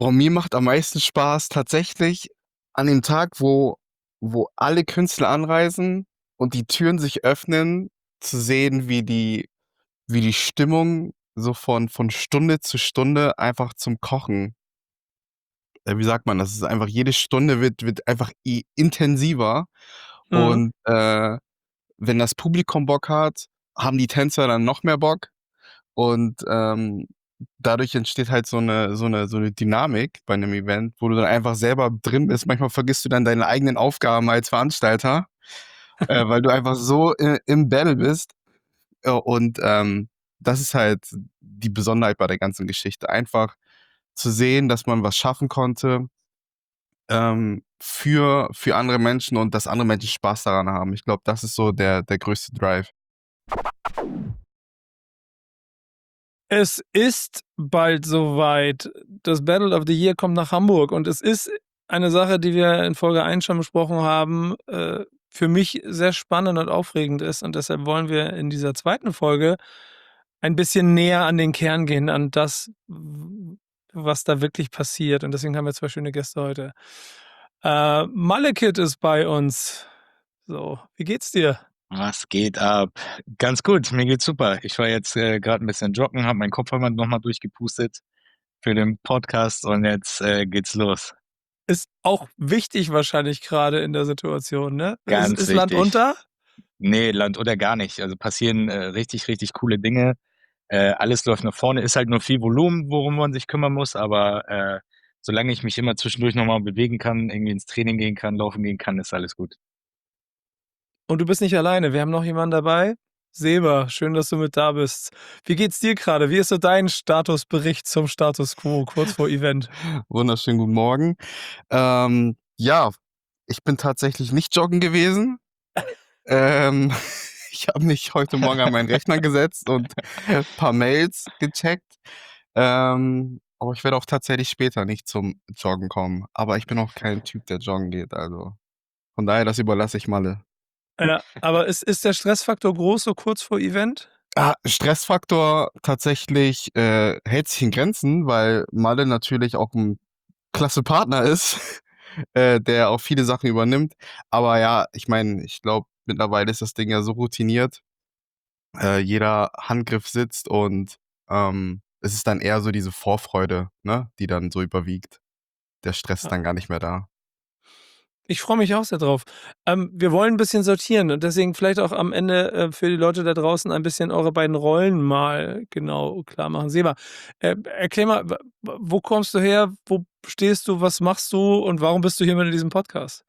Boah, mir macht am meisten Spaß tatsächlich an dem Tag, wo alle Künstler anreisen und die Türen sich öffnen, zu sehen, wie die Stimmung so von Stunde zu Stunde einfach zum Kochen, wie sagt man das? Es ist einfach jede Stunde wird einfach intensiver Mhm. und wenn das Publikum Bock hat, haben die Tänzer dann noch mehr Bock und dadurch entsteht halt so eine Dynamik bei einem Event, wo du dann einfach selber drin bist. Manchmal vergisst du dann deine eigenen Aufgaben als Veranstalter, weil du einfach so im Battle bist. Und das ist halt die Besonderheit bei der ganzen Geschichte. Einfach zu sehen, dass man was schaffen konnte für andere Menschen und dass andere Menschen Spaß daran haben. Ich glaube, das ist so der größte Drive. Es ist bald soweit. Das Battle of the Year kommt nach Hamburg und es ist eine Sache, die wir in Folge 1 schon besprochen haben, für mich sehr spannend und aufregend ist und deshalb wollen wir in dieser zweiten Folge ein bisschen näher an den Kern gehen, an das, was da wirklich passiert und deswegen haben wir 2 schöne Gäste heute. Malekith ist bei uns. So, wie geht's dir? Was geht ab? Ganz gut, mir geht's super. Ich war jetzt gerade ein bisschen joggen, habe meinen Kopfhörer nochmal durchgepustet für den Podcast und jetzt geht's los. Ist auch wichtig wahrscheinlich gerade in der Situation, ne? Ist Ganz ist Land wichtig. unter? Nee, Land oder gar nicht. Also passieren richtig, richtig coole Dinge. Alles läuft nach vorne. Ist halt nur viel Volumen, worum man sich kümmern muss, aber solange ich mich immer zwischendurch nochmal bewegen kann, irgendwie ins Training gehen kann, laufen gehen kann, ist alles gut. Und du bist nicht alleine. Wir haben noch jemanden dabei. Seba, schön, dass du mit da bist. Wie geht's dir gerade? Wie ist so dein Statusbericht zum Status quo kurz vor Event? Wunderschönen guten Morgen. Ja, ich bin tatsächlich nicht joggen gewesen. Ähm, ich habe mich heute Morgen an meinen Rechner gesetzt und ein paar Mails gecheckt. Aber ich werde auch tatsächlich später nicht zum Joggen kommen. Aber ich bin auch kein Typ, der joggen geht. Also von daher, das überlasse ich Malle. Ja, aber ist der Stressfaktor groß so kurz vor Event? Stressfaktor tatsächlich hält sich in Grenzen, weil Malle natürlich auch ein klasse Partner ist, der auch viele Sachen übernimmt. Aber ja, ich meine, ich glaube, mittlerweile ist das Ding ja so routiniert. Jeder Handgriff sitzt und es ist dann eher so diese Vorfreude, ne, die dann so überwiegt. Der Stress ist Ja. dann gar nicht mehr da. Ich freue mich auch sehr drauf. Wir wollen ein bisschen sortieren und deswegen vielleicht auch am Ende, für die Leute da draußen ein bisschen eure beiden Rollen mal genau klar machen. Seba, erklär mal, wo kommst du her? Wo stehst du? Was machst du? Und warum bist du hier mit in diesem Podcast?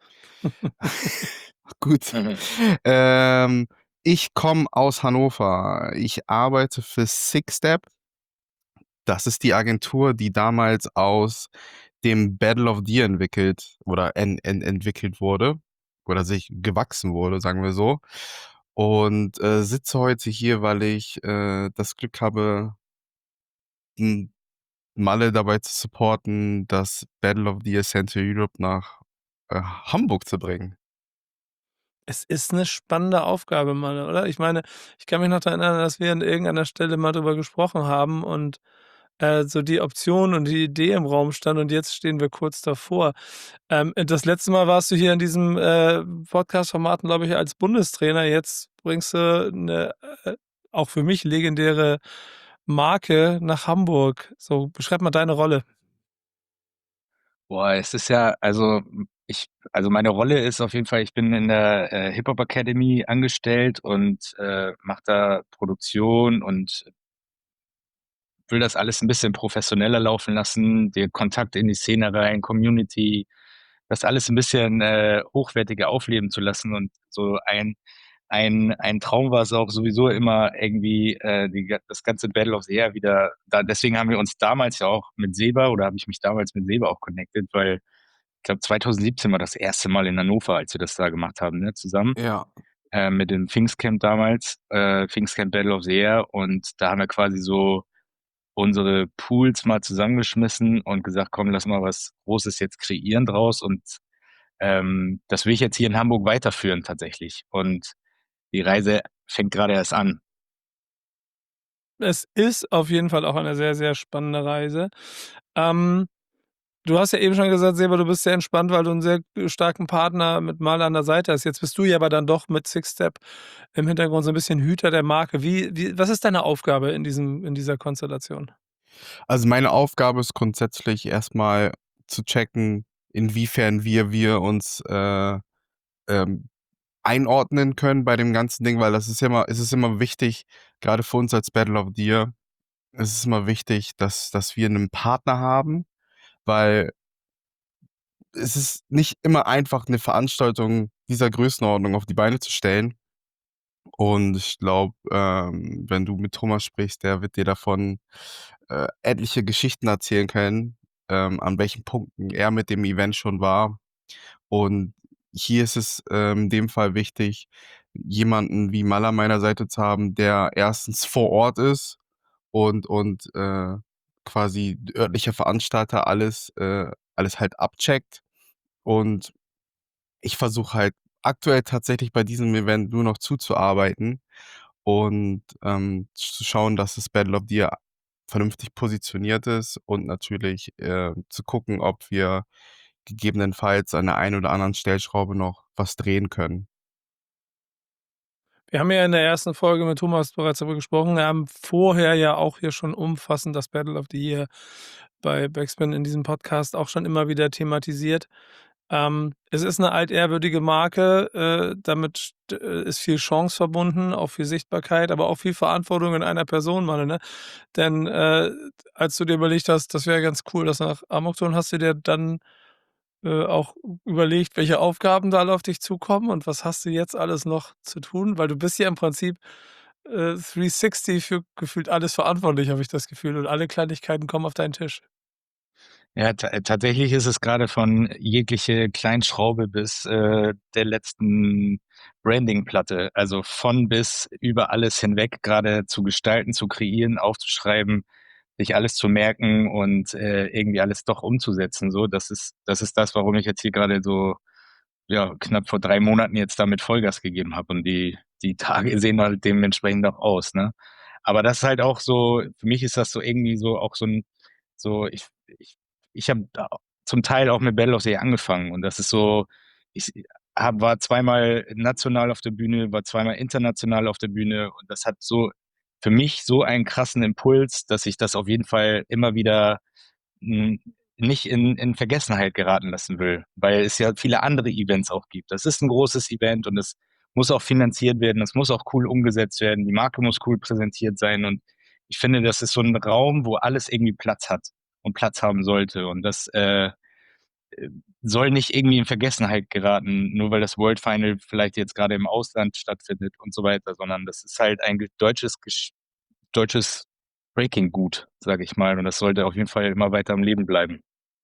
Gut. Ähm, ich komme aus Hannover. Ich arbeite für Sixstep. Das ist die Agentur, die damals aus dem Battle of the Year entwickelt oder entwickelt wurde oder sich gewachsen wurde, sagen wir so. Und sitze heute hier, weil ich das Glück habe, m- Malle dabei zu supporten, das Battle of the Year Central Europe nach Hamburg zu bringen. Es ist 'ne spannende Aufgabe mal, oder? Ich meine, ich kann mich noch daran erinnern, dass wir an irgendeiner Stelle mal drüber gesprochen haben und, so die Option und die Idee im Raum stand und jetzt stehen wir kurz davor. Das letzte Mal warst du hier in diesem, Podcast-Formaten, glaube ich, als Bundestrainer. Jetzt bringst du 'ne, auch für mich legendäre Marke nach Hamburg. So, beschreib mal deine Rolle. Boah, es ist ja, also meine Rolle ist auf jeden Fall, ich bin in der Hip-Hop Academy angestellt und mache da Produktion und will das alles ein bisschen professioneller laufen lassen, den Kontakt in die Szene rein, Community, das alles ein bisschen hochwertiger aufleben zu lassen. Und so ein Traum war es auch sowieso immer irgendwie das ganze Battle of the Year wieder da. Deswegen haben wir uns damals ja auch mit Seba oder habe ich mich damals mit Seba auch connected, weil ich glaube 2017 war das erste Mal in Hannover, als wir das da gemacht haben, ne, zusammen Ja. mit dem Pfingstcamp damals, Pfingstcamp Battle of the Year. Und da haben wir quasi so unsere Pools mal zusammengeschmissen und gesagt, komm, lass mal was Großes jetzt kreieren draus. Und das will ich jetzt hier in Hamburg weiterführen tatsächlich. Und die Reise fängt gerade erst an. Es ist auf jeden Fall auch eine sehr, sehr spannende Reise. Ähm Du hast ja eben schon gesagt, Seba, du bist sehr entspannt, weil du einen sehr starken Partner mit Maler an der Seite hast. Jetzt bist du ja aber dann doch mit Six-Step im Hintergrund so ein bisschen Hüter der Marke. Was ist deine Aufgabe in dieser Konstellation? Also, meine Aufgabe ist grundsätzlich erstmal zu checken, inwiefern wir uns, ähm, einordnen können bei dem ganzen Ding, weil das ist ja immer es ist immer wichtig, gerade für uns als Battle of the Year es ist immer wichtig, dass wir einen Partner haben, weil es ist nicht immer einfach, eine Veranstaltung dieser Größenordnung auf die Beine zu stellen. Und ich glaube, wenn du mit Thomas sprichst, der wird dir davon, etliche Geschichten erzählen können, an welchen Punkten er mit dem Event schon war. Und hier ist es, in dem Fall wichtig, jemanden wie Mala an meiner Seite zu haben, der erstens vor Ort ist und quasi örtlicher Veranstalter alles halt abcheckt. Und ich versuche halt aktuell tatsächlich bei diesem Event nur noch zuzuarbeiten und, zu schauen, dass das Battle of the Year vernünftig positioniert ist und natürlich, zu gucken, ob wir gegebenenfalls an der einen oder anderen Stellschraube noch was drehen können. Wir haben ja in der ersten Folge mit Thomas bereits darüber gesprochen. Wir haben vorher ja auch hier schon umfassend das Battle of the Year bei Backspin in diesem Podcast auch schon immer wieder thematisiert. Es ist eine altehrwürdige Marke, damit ist viel Chance verbunden, auch viel Sichtbarkeit, aber auch viel Verantwortung in einer Person, Mann, ne? Denn, als du dir überlegt hast, das wäre ganz cool, das nach Amok zu holen, hast du dir dann, auch überlegt, welche Aufgaben da alle auf dich zukommen und was hast du jetzt alles noch zu tun? Weil du bist ja im Prinzip, 360 für gefühlt alles verantwortlich, habe ich das Gefühl, und alle Kleinigkeiten kommen auf deinen Tisch. Ja, tatsächlich ist es gerade von jegliche Kleinschraube bis, der letzten Brandingplatte, also von bis über alles hinweg gerade zu gestalten, zu kreieren, aufzuschreiben, sich alles zu merken und, irgendwie alles doch umzusetzen so. Das ist das, warum ich jetzt hier gerade so, ja, knapp vor 3 Monaten jetzt damit Vollgas gegeben habe und die Tage sehen halt dementsprechend auch aus, ne? Aber das ist halt auch so für mich ist das so irgendwie so auch so 'n so ich ich habe da zum Teil auch mit Battle of the Year angefangen und das ist so ich war zweimal national auf der Bühne, war zweimal international auf der Bühne und das hat so für mich so einen krassen Impuls, dass ich das auf jeden Fall immer wieder, hm, nicht in Vergessenheit geraten lassen will, weil es ja viele andere Events auch gibt. Das ist ein großes Event und es muss auch finanziert werden, es muss auch cool umgesetzt werden, die Marke muss cool präsentiert sein und ich finde, das ist so ein Raum, wo alles irgendwie Platz hat und Platz haben sollte und das, soll nicht irgendwie in Vergessenheit geraten, nur weil das World Final vielleicht jetzt gerade im Ausland stattfindet und so weiter, sondern das ist halt ein deutsches Breaking-Gut, sage ich mal und das sollte auf jeden Fall immer weiter am Leben bleiben.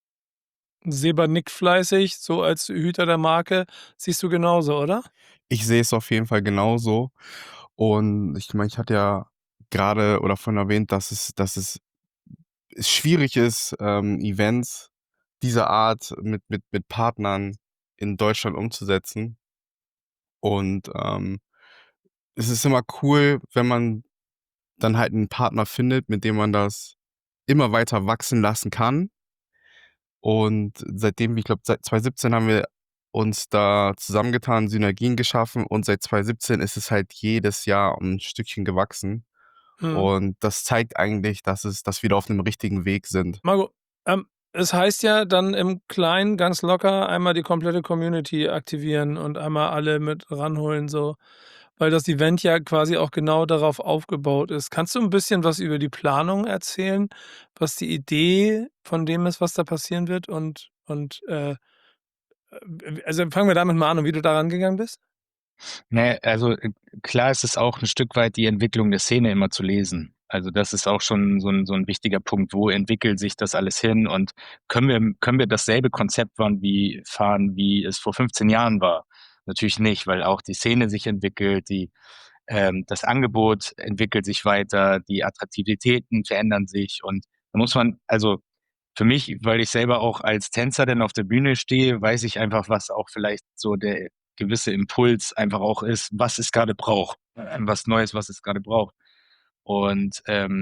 Seba nickt fleißig, so als Hüter der Marke. Siehst du genauso, oder? Ich sehe es auf jeden Fall genauso. Und ich meine, ich hatte ja gerade oder vorhin erwähnt, dass es schwierig ist, Events dieser Art mit Partnern in Deutschland umzusetzen. Und, es ist immer cool, wenn man dann halt 'n Partner findet, mit dem man das immer weiter wachsen lassen kann. Und seitdem ich glaube, seit 2017 haben wir uns da zusammengetan, Synergien geschaffen und seit 2017 ist es halt jedes Jahr 'n Stückchen gewachsen. Mhm. Und das zeigt eigentlich, dass wir da auf 'nem richtigen Weg sind. Marco, es heißt ja dann im Kleinen ganz locker einmal die komplette Community aktivieren und einmal alle mit ranholen so, weil das Event ja quasi auch genau darauf aufgebaut ist. Kannst du 'n bisschen was über die Planung erzählen, was die Idee von dem ist, was da passieren wird also, fangen wir damit mal an und wie du da rangegangen bist? Ne, also, klar ist es auch 'n Stück weit die Entwicklung der Szene immer zu lesen. Also, das ist auch schon so 'n wichtiger Punkt. Wo entwickelt sich das alles hin und können wir dasselbe Konzept fahren, wie es vor 15 Jahren war? Natürlich nicht, weil auch die Szene sich entwickelt, das Angebot entwickelt sich weiter, die Attraktivitäten verändern sich und da muss man also, für mich, weil ich selber auch als Tänzer dann auf der Bühne stehe, weiß ich einfach, was auch vielleicht so der gewisse Impuls einfach auch ist, was es gerade braucht, was Neues, was es gerade braucht. Und,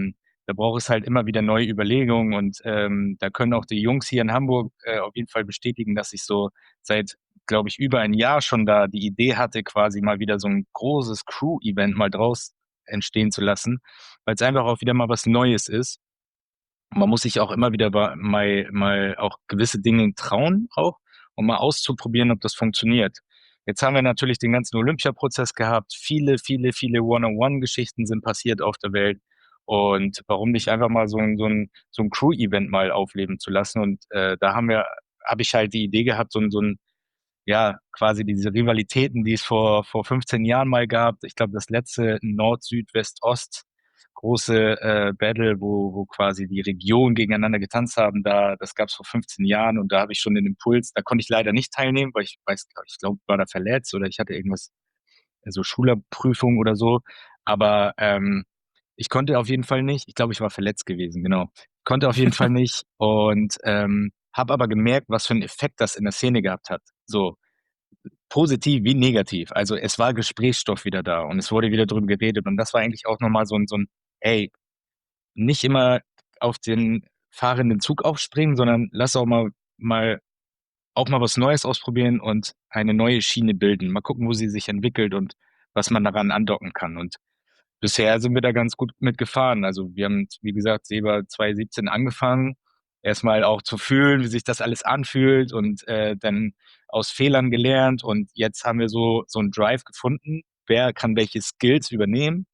da braucht es halt immer wieder neue Überlegungen und da können auch die Jungs hier in Hamburg auf jeden Fall bestätigen, dass ich so seit, glaube ich, über ein Jahr schon da die Idee hatte, quasi mal wieder so ein großes Crew-Event mal draus entstehen zu lassen, weil es einfach auch wieder mal was Neues ist. Man muss sich auch immer wieder mal auch gewisse Dinge trauen, auch, um mal auszuprobieren, ob das funktioniert. Jetzt haben wir natürlich den ganzen Olympiaprozess gehabt. Viele One-on-One-Geschichten sind passiert auf der Welt. Und warum nicht einfach mal so ein Crew-Event mal aufleben zu lassen? Und da habe ich halt die Idee gehabt, ja, quasi diese Rivalitäten, die es vor 15 Jahren mal gab. Ich glaube, das letzte Nord, Süd, West, Ost große Battle, wo quasi die Regionen gegeneinander getanzt haben, das gab es vor 15 Jahren und da habe ich schon den Impuls, da konnte ich leider nicht teilnehmen, weil ich glaube, war da verletzt oder ich hatte irgendwas, so Schulabprüfung oder so. Aber ich konnte auf jeden Fall nicht. Ich glaube, ich war verletzt gewesen, genau. Konnte auf jeden Fall nicht und habe aber gemerkt, was für einen Effekt das in der Szene gehabt hat. So positiv wie negativ. Also es war Gesprächsstoff wieder da und es wurde wieder drüber geredet und das war eigentlich auch nochmal ey, nicht immer auf den fahrenden Zug aufspringen, sondern lass auch mal was Neues ausprobieren und eine neue Schiene bilden. Mal gucken, wo sie sich entwickelt und was man daran andocken kann. Und bisher sind wir da ganz gut mitgefahren. Also wir haben, wie gesagt, Seba 2017 angefangen, erstmal auch zu fühlen, wie sich das alles anfühlt und dann aus Fehlern gelernt. Und jetzt haben wir so einen Drive gefunden, wer kann welche Skills übernehmen,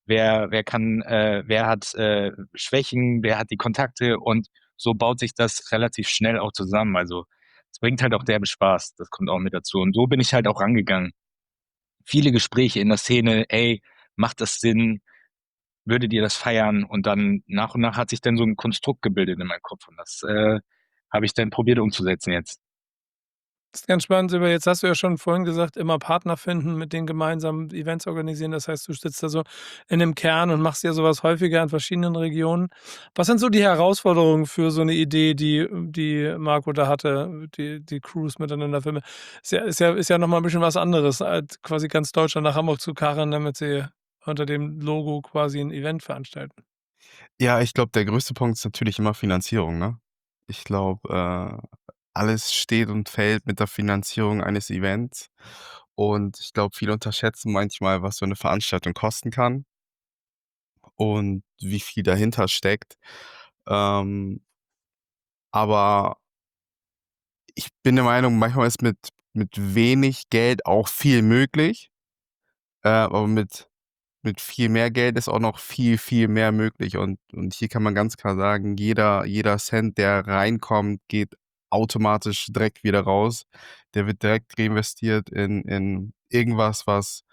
wer hat Schwächen, wer hat die Kontakte und so baut sich das relativ schnell auch zusammen. Also es bringt halt auch derbe Spaß, das kommt auch mit dazu. Und so bin ich halt auch rangegangen. Viele Gespräche in der Szene, ey, macht das Sinn? Würdet ihr das feiern? Und dann nach und nach hat sich dann so ein Konstrukt gebildet in meinem Kopf und das habe ich dann probiert umzusetzen jetzt. Das ist ganz spannend, Silber. Jetzt hast du ja schon vorhin gesagt, immer Partner finden, mit denen gemeinsam Events organisieren. Das heißt, du sitzt da so in dem Kern und machst ja sowas häufiger in verschiedenen Regionen. Was sind so die Herausforderungen für so eine Idee, die Marco da hatte, die Crews miteinander filmen? Ist ja noch mal 'n bisschen was anderes, als quasi ganz Deutschland nach Hamburg zu karren, damit sie unter dem Logo quasi ein Event veranstalten. Ja, ich glaube, der größte Punkt ist natürlich immer Finanzierung, ne? Ich glaube, alles steht und fällt mit der Finanzierung eines Events. Und ich glaube, viele unterschätzen manchmal, was so eine Veranstaltung kosten kann und wie viel dahinter steckt. Ähm, aber ich bin der Meinung, manchmal ist mit wenig Geld auch viel möglich, aber mit viel mehr Geld ist auch noch viel mehr möglich und hier kann man ganz klar sagen, jeder Cent, der reinkommt, geht automatisch direkt wieder raus. Der wird direkt reinvestiert in irgendwas,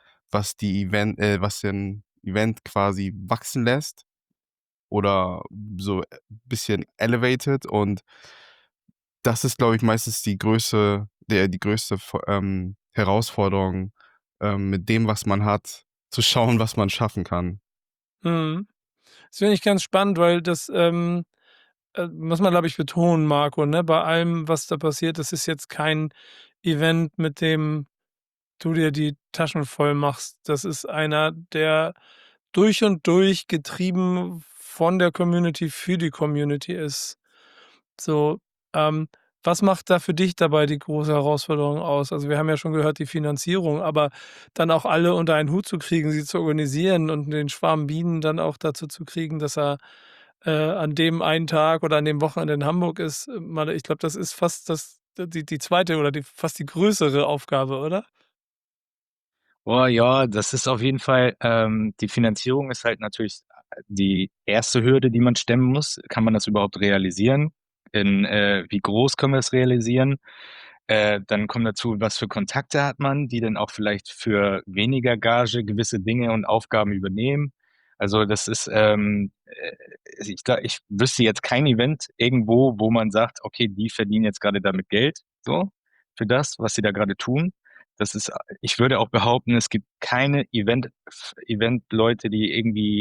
was den Event quasi wachsen lässt oder so bisschen elevated und das ist, glaube ich, meistens die größte Herausforderung, mit dem, was man hat, zu schauen, was man schaffen kann. Mhm. Das finde ich ganz spannend, weil das muss man, glaube ich, betonen, Marco, ne? Bei allem, was da passiert, das ist jetzt kein Event, mit dem du dir die Taschen voll machst. Das ist einer, der durch und durch getrieben von der Community für die Community ist. So, ähm, was macht da für dich dabei die große Herausforderung aus? Also, wir haben ja schon gehört, die Finanzierung, aber dann auch alle unter einen Hut zu kriegen, sie zu organisieren und den Schwarm Bienen dann auch dazu zu kriegen, dass er, an dem einen Tag oder an dem Wochenende in Hamburg ist. Mal ich glaube, das ist fast die zweite oder fast die größere Aufgabe, oder? Oh ja, das ist auf jeden Fall, die Finanzierung ist halt natürlich die erste Hürde, die man stemmen muss. Kann man das überhaupt realisieren? Wie groß können wir es realisieren? Dann kommt dazu, was für Kontakte hat man, die dann auch vielleicht für weniger Gage gewisse Dinge und Aufgaben übernehmen. Also das ist, ich wüsste jetzt kein Event irgendwo, wo man sagt, okay, die verdienen jetzt gerade damit Geld, so, für das, was sie da gerade tun. Das ist, ich würde auch behaupten, es gibt keine Event-Leute, die irgendwie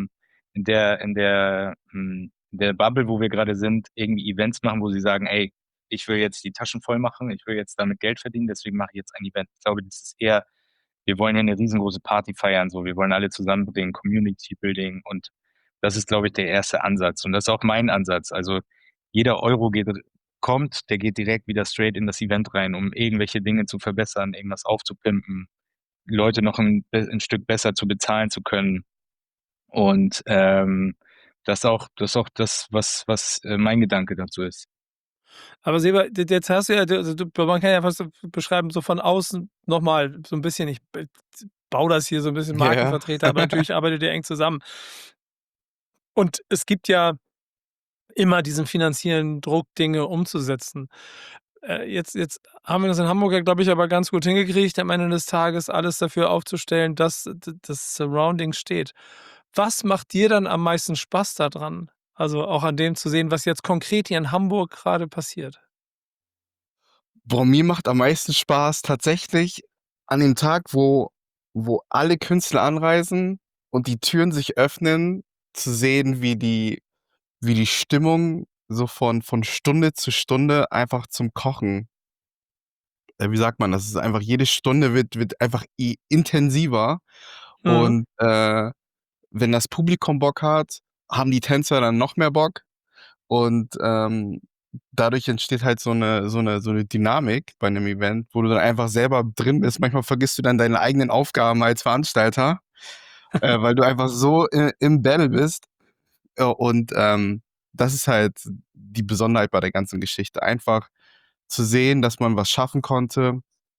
in der Bubble, wo wir gerade sind, irgendwie Events machen, wo sie sagen, ey, ich will jetzt die Taschen voll machen, ich will jetzt damit Geld verdienen, deswegen mache ich jetzt ein Event. Ich glaube, das ist eher, wir wollen ja eine riesengroße Party feiern, so, wir wollen alle zusammenbringen, Community Building und Das ist, glaube ich, der erste Ansatz. Und das ist auch mein Ansatz. Also jeder Euro der geht direkt wieder straight in das Event rein, um irgendwelche Dinge zu verbessern, irgendwas aufzupimpen, Leute noch ein Stück besser zu bezahlen zu können. Und das ist auch das, was mein Gedanke dazu ist. Aber Seba, jetzt hast du ja, also man kann ja fast so beschreiben, so von außen nochmal so ein bisschen, ich baue das hier so ein bisschen Ja. Markenvertreter, aber natürlich arbeitet ihr eng zusammen. Und es gibt ja immer diesen finanziellen Druck, Dinge umzusetzen. Jetzt haben wir das in Hamburg ja, glaube ich, aber ganz gut hingekriegt, am Ende des Tages alles dafür aufzustellen, dass das Surrounding steht. Was macht dir dann am meisten Spaß daran? Also, auch an dem zu sehen, was jetzt konkret hier in Hamburg gerade passiert? Boah, mir macht am meisten Spaß tatsächlich an dem Tag, wo alle Künstler anreisen und die Türen sich öffnen, zu sehen, wie die Stimmung so von Stunde zu Stunde einfach zum Kochen wie sagt man das? Ist einfach jede Stunde wird einfach intensiver Mhm. und, wenn das Publikum Bock hat, haben die Tänzer dann noch mehr Bock und, dadurch entsteht halt so 'ne Dynamik bei 'nem Event, wo du dann einfach selber drin bist. Manchmal vergisst du dann deine eigenen Aufgaben als Veranstalter, weil du einfach so im Battle bist. Und, das ist halt die Besonderheit bei der ganzen Geschichte. Einfach zu sehen, dass man was schaffen konnte,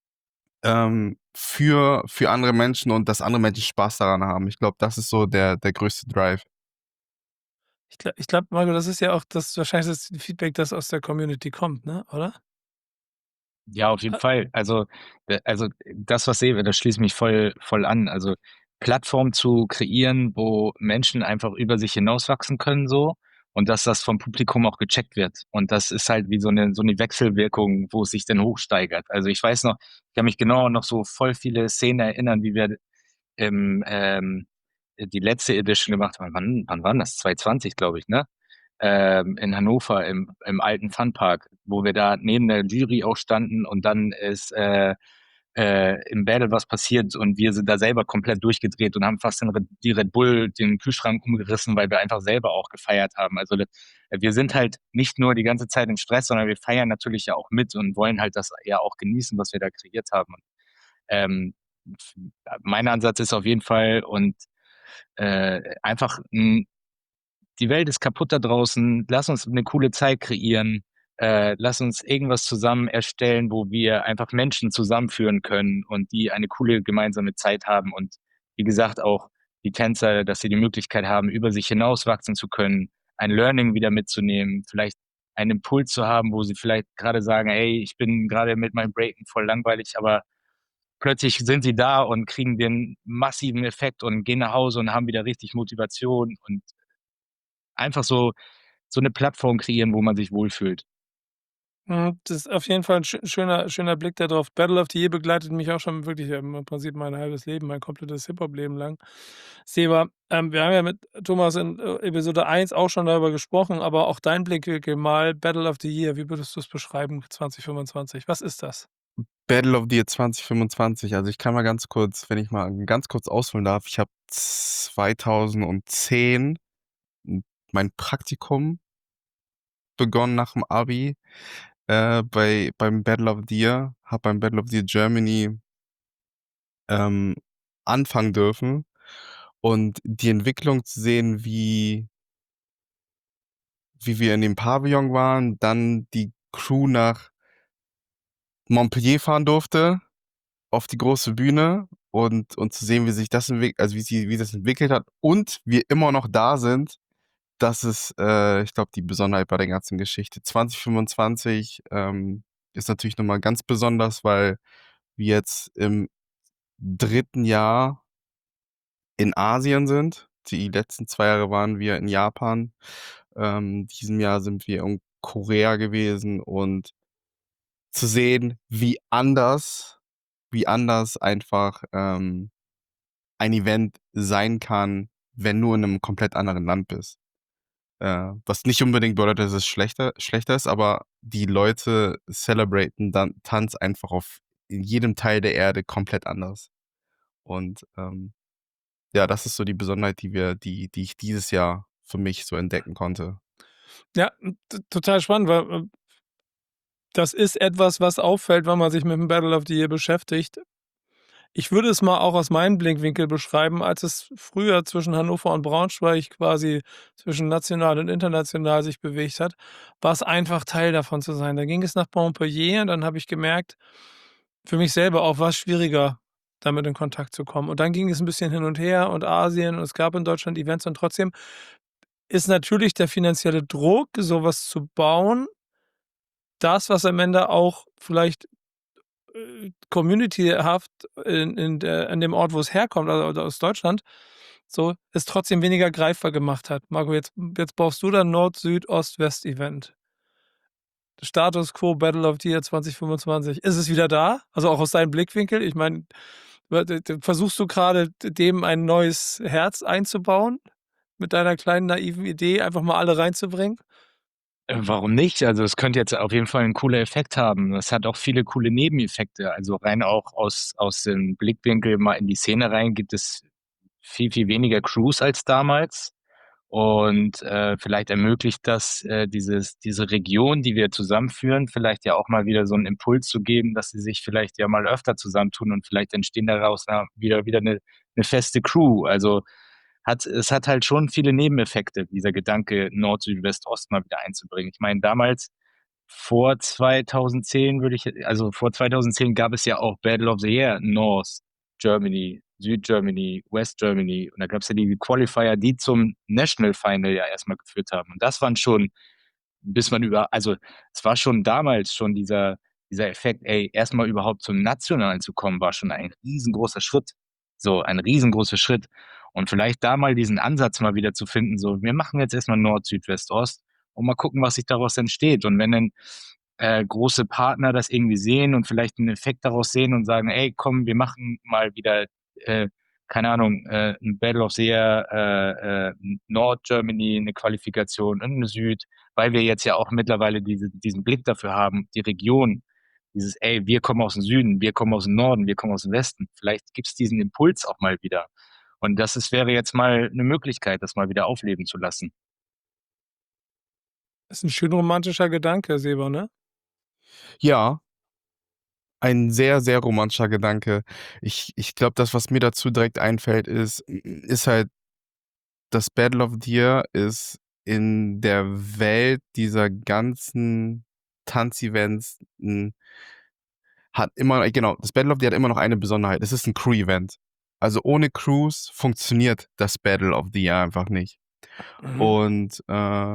für andere Menschen und dass andere Menschen Spaß daran haben. Ich glaube, das ist so der größte Drive. Ich glaube, Marco, das ist ja auch das wahrscheinlich das Feedback, das aus der Community kommt, ne, oder? Ja, auf jeden Äh, Fall. Also das, was sehe, das schließt mich voll an. Also Plattform zu kreieren, wo Menschen einfach über sich hinauswachsen können so und dass das vom Publikum auch gecheckt wird. Und das ist halt wie so eine Wechselwirkung, wo es sich dann hochsteigert. Also ich weiß noch, ich kann mich genau noch so voll viele Szenen erinnern, wie wir im, die letzte Edition gemacht haben. Wann war das? 2020, glaube ich, ne? In Hannover im alten Funpark, wo wir da neben der Jury auch standen und dann ist im Battle was passiert und wir sind da selber komplett durchgedreht und haben fast die Red Bull den Kühlschrank umgerissen, weil wir einfach selber auch gefeiert haben. Also wir sind halt nicht nur die ganze Zeit im Stress, sondern wir feiern natürlich ja auch mit und wollen halt das ja auch genießen, was wir da kreiert haben. Und, ähm, mein Ansatz ist auf jeden Fall und einfach die Welt ist kaputt da draußen, lass uns eine coole Zeit kreieren, lass uns irgendwas zusammen erstellen, wo wir einfach Menschen zusammenführen können und die eine coole gemeinsame Zeit haben und wie gesagt auch die Tänzer, dass sie die Möglichkeit haben, über sich hinaus wachsen zu können, ein Learning wieder mitzunehmen, vielleicht einen Impuls zu haben, wo sie vielleicht gerade sagen, ey, ich bin gerade mit meinem Breaken voll langweilig, aber plötzlich sind sie da und kriegen den massiven Effekt und gehen nach Hause und haben wieder richtig Motivation und einfach so eine Plattform kreieren, wo man sich wohlfühlt. Das ist auf jeden Fall 'n schöner Blick da drauf. Battle of the Year begleitet mich auch schon wirklich, im Prinzip mein halbes Leben, mein komplettes Hip-Hop-Leben lang. Seba, wir haben ja mit Thomas in, Episode 1 auch schon darüber gesprochen, aber auch dein Blickwinkel mal Battle of the Year, wie würdest du's beschreiben 2025? Was ist das? Battle of the Year 2025. Also, ich kann mal ganz kurz wenn ich mal ganz kurz ausholen darf, ich habe 2010 mein Praktikum begonnen nach dem Abi, beim Battle of the Year, habe beim Battle of the Year Germany, ähm, anfangen dürfen und die Entwicklung zu sehen, wie wir in dem Pavillon waren, dann die Crew nach Montpellier fahren durfte, auf die große Bühne und zu sehen, wie sich das also, wie das entwickelt hat und wir immer noch da sind, das ist, ich glaube, die Besonderheit bei der ganzen Geschichte. 2025, ist natürlich noch mal ganz besonders, weil wir jetzt im dritten Jahr in Asien sind. Die letzten 2 Jahre waren wir in Japan. Diesem Jahr sind wir in Korea gewesen und zu sehen, wie anders einfach, ein Event sein kann, wenn du in 'nem komplett anderen Land bist. Was nicht unbedingt bedeutet, dass es schlechter ist, aber die Leute celebraten dann Tanz einfach auf in jedem Teil der Erde komplett anders. Und, ja, das ist so die Besonderheit, die ich dieses Jahr für mich so entdecken konnte. Ja, total spannend, weil das ist etwas, was auffällt, wenn man sich mit dem Battle of the Year beschäftigt. Ich würde es mal auch aus meinem Blickwinkel beschreiben, als es früher zwischen Hannover und Braunschweig quasi zwischen national und international sich bewegt hat, war es einfach Teil davon zu sein. Da ging es nach Montpellier und dann habe ich gemerkt, für mich selber auch war es schwieriger, damit in Kontakt zu kommen. Und dann ging es ein bisschen hin und her und Asien und es gab in Deutschland Events und trotzdem ist natürlich der finanzielle Druck, sowas zu bauen, das, was am Ende auch vielleicht communityhaft an dem Ort, wo es herkommt, also aus Deutschland, so, es trotzdem weniger greifbar gemacht hat. Marco, jetzt baust du dann Nord-Süd-Ost-West-Event. Status Quo Battle of the Year 2025. Ist es wieder da? Also auch aus deinem Blickwinkel? Ich meine, versuchst du gerade dem ein neues Herz einzubauen? Mit deiner kleinen naiven Idee, einfach mal alle reinzubringen? Warum nicht? Also es könnte jetzt auf jeden Fall einen coolen Effekt haben. Es hat auch viele coole Nebeneffekte. Also rein auch aus dem Blickwinkel mal in die Szene rein gibt es viel, viel weniger Crews als damals. Und vielleicht ermöglicht das diese Region, die wir zusammenführen, vielleicht ja auch mal wieder so einen Impuls zu geben, dass sie sich vielleicht ja mal öfter zusammentun und vielleicht entstehen daraus wieder eine feste Crew. Also es hat halt schon viele Nebeneffekte, dieser Gedanke, Nord, Süd, West, Ost mal wieder einzubringen. Ich meine, damals vor 2010 also vor 2010 gab es ja auch Battle of the Year, North Germany, Süd-Germany, West Germany. Und da gab es ja die Qualifier, die zum National Final ja erstmal geführt haben. Und das waren schon, also es war schon damals schon dieser Effekt, ey, erstmal überhaupt zum Nationalen zu kommen, war schon ein riesengroßer Schritt. So, ein riesengroßer Schritt. Und vielleicht da mal diesen Ansatz mal wieder zu finden, so, wir machen jetzt erstmal Nord, Süd, West, Ost und mal gucken, was sich daraus entsteht. Und wenn dann große Partner das irgendwie sehen und vielleicht einen Effekt daraus sehen und sagen, ey, komm, wir machen mal wieder, äh, keine Ahnung, ein Battle of the Year, Nord Germany, eine Qualifikation und eine Süd, weil wir jetzt ja auch mittlerweile diesen Blick dafür haben, die Region, dieses, ey, wir kommen aus dem Süden, wir kommen aus dem Norden, wir kommen aus dem Westen. Vielleicht gibt es diesen Impuls auch mal wieder. Und wäre jetzt mal eine Möglichkeit, das mal wieder aufleben zu lassen. Das ist ein schön romantischer Gedanke, Seba, ne? Ja, ein sehr, sehr romantischer Gedanke. Ich glaube, das, was mir dazu direkt einfällt, ist halt, das Battle of the Year ist in der Welt dieser ganzen Tanzevents 'n hat immer genau, das Battle of the Year hat immer noch eine Besonderheit. Es ist 'n Crew-Event. Also, ohne Crews funktioniert das Battle of the Year einfach nicht. Mhm. Und,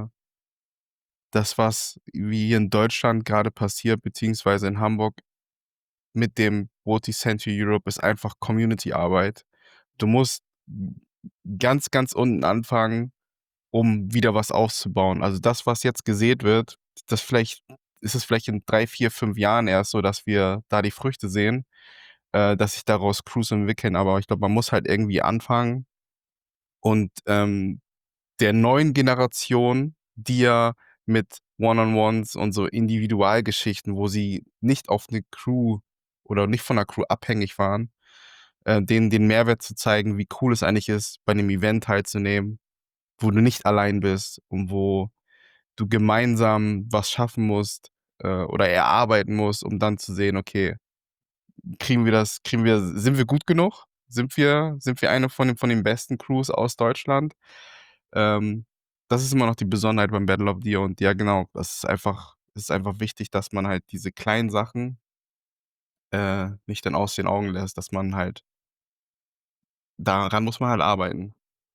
das, was wie hier in Deutschland grade passiert, beziehungsweise in Hamburg mit dem Roti Century Europe, ist einfach Community-Arbeit. Du musst ganz, ganz unten anfangen, um wieder was aufzubauen. Also, das, was jetzt gesät wird, das vielleicht ist es vielleicht in 3, 4, 5 Jahren erst so, dass wir da die Früchte sehen, dass sich daraus Crews entwickeln. Aber ich glaube, man muss halt irgendwie anfangen und, der neuen Generation, die ja mit One-on-Ones und so Individualgeschichten, wo sie nicht auf 'ne Crew oder nicht von 'ner Crew abhängig waren, denen den Mehrwert zu zeigen, wie cool es eigentlich ist, bei 'nem Event teilzunehmen, wo du nicht allein bist und wo du gemeinsam was schaffen musst, oder erarbeiten musst, um dann zu sehen: „Okay, kriegen wir sind wir gut genug? Sind wir eine von den besten Crews aus Deutschland?“ Ähm, Das ist immer noch die Besonderheit beim Battle of the Year und ja, genau, das ist einfach wichtig, dass man halt diese kleinen Sachen, nicht dann aus den Augen lässt, dass man halt daran muss man halt arbeiten.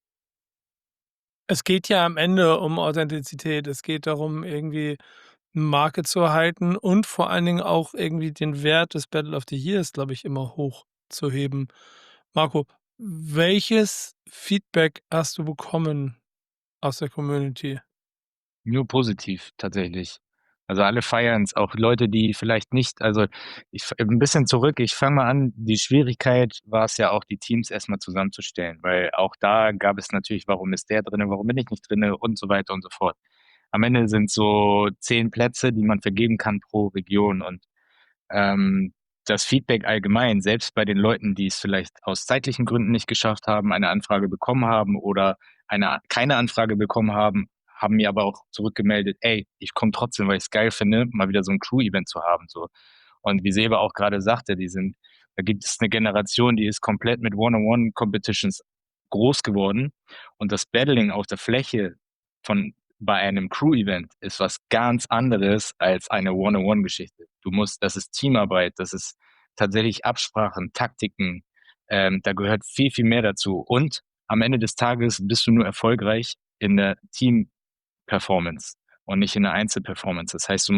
Es geht ja am Ende um Authentizität. Es geht darum, irgendwie 'ne Marke zu erhalten und vor allen Dingen auch irgendwie den Wert des Battle of the Years, glaube ich, immer hochzuheben. Marco, welches Feedback hast du bekommen aus der Community? Nur positiv tatsächlich. Also alle feiern es, auch Leute, die vielleicht nicht, also ein bisschen zurück, ich fange mal an, die Schwierigkeit war es ja auch, die Teams erstmal zusammenzustellen, weil auch da gab es natürlich, warum ist der drinne, warum bin ich nicht drinne und so weiter und so fort. Am Ende sind so 10 Plätze, die man vergeben kann pro Region und ähm, das Feedback allgemein, selbst bei den Leuten, die es vielleicht aus zeitlichen Gründen nicht geschafft haben, eine Anfrage bekommen haben oder keine Anfrage bekommen haben, haben mir aber auch zurückgemeldet, ey, ich komme trotzdem, weil ich es geil finde, mal wieder so ein Crew-Event zu haben. So. Und wie Seba auch gerade sagte, da gibt es eine Generation, die ist komplett mit One-on-One-Competitions groß geworden. Und das Battling auf der Fläche bei einem Crew-Event ist was ganz anderes als eine One-on-One-Geschichte. Das ist Teamarbeit, das ist tatsächlich Absprachen, Taktiken. Da gehört viel, viel mehr dazu. Und am Ende des Tages bist du nur erfolgreich in der Team-Performance und nicht in der Einzelperformance. Das heißt,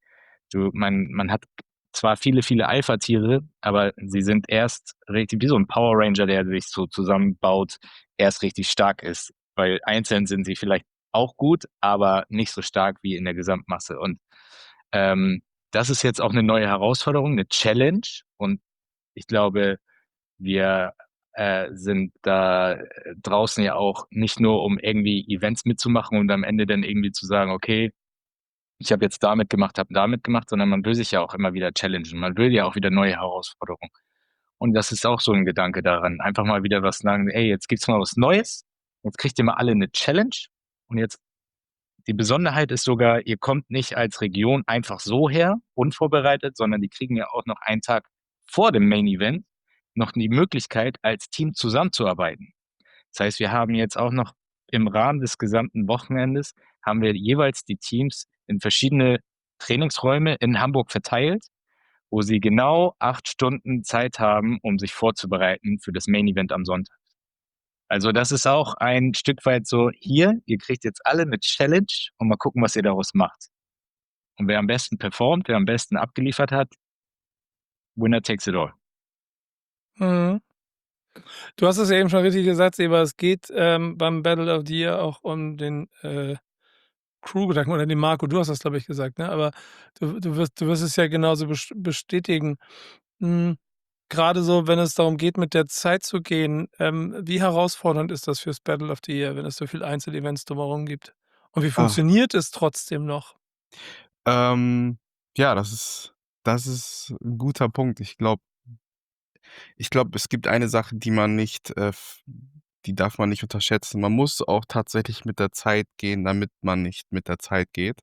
man hat zwar viele, viele Alpha-Tiere, aber sie sind erst richtig, wie so ein Power Ranger, der sich so zusammenbaut, erst richtig stark ist. Weil einzeln sind sie vielleicht auch gut, aber nicht so stark wie in der Gesamtmasse. Und ähm, das ist jetzt auch eine neue Herausforderung, eine Challenge. Und ich glaube, wir sind da draußen ja auch nicht nur, um irgendwie Events mitzumachen und am Ende dann irgendwie zu sagen, okay, ich habe jetzt damit gemacht, habe damit gemacht, sondern man will sich ja auch immer wieder challengen. Man will ja auch wieder neue Herausforderungen. Und das ist auch so ein Gedanke daran. Einfach mal wieder was sagen, ey, jetzt gibt's mal was Neues. Jetzt kriegt ihr mal alle eine Challenge. Und jetzt, die Besonderheit ist sogar, ihr kommt nicht als Region einfach so her, unvorbereitet, sondern die kriegen ja auch noch einen Tag vor dem Main Event noch die Möglichkeit, als Team zusammenzuarbeiten. Das heißt, wir haben jetzt auch noch im Rahmen des gesamten Wochenendes haben wir jeweils die Teams in verschiedene Trainingsräume in Hamburg verteilt, wo sie genau 8 Stunden Zeit haben, um sich vorzubereiten für das Main Event am Sonntag. Also das ist auch ein Stück weit so, hier, ihr kriegt jetzt alle eine Challenge und mal gucken, was ihr daraus macht. Und wer am besten performt, wer am besten abgeliefert hat, Winner takes it all. Mhm. Du hast es ja eben schon richtig gesagt, Seba, es geht beim Battle of the Year auch um den Crew-Gedanken oder den Marco, du hast das, glaube ich, gesagt, ne? Aber du wirst es ja genauso bestätigen. Hm, Gerade so, wenn es darum geht, mit der Zeit zu gehen, wie herausfordernd ist das fürs Battle of the Year, wenn es so viel Einzelevents drumherum gibt? Und wie Ah, funktioniert es trotzdem noch? ähm, ja, das ist 'n guter Punkt. Ich glaube, es gibt eine Sache, die darf man nicht unterschätzen. Man muss auch tatsächlich mit der Zeit gehen, damit man nicht mit der Zeit geht.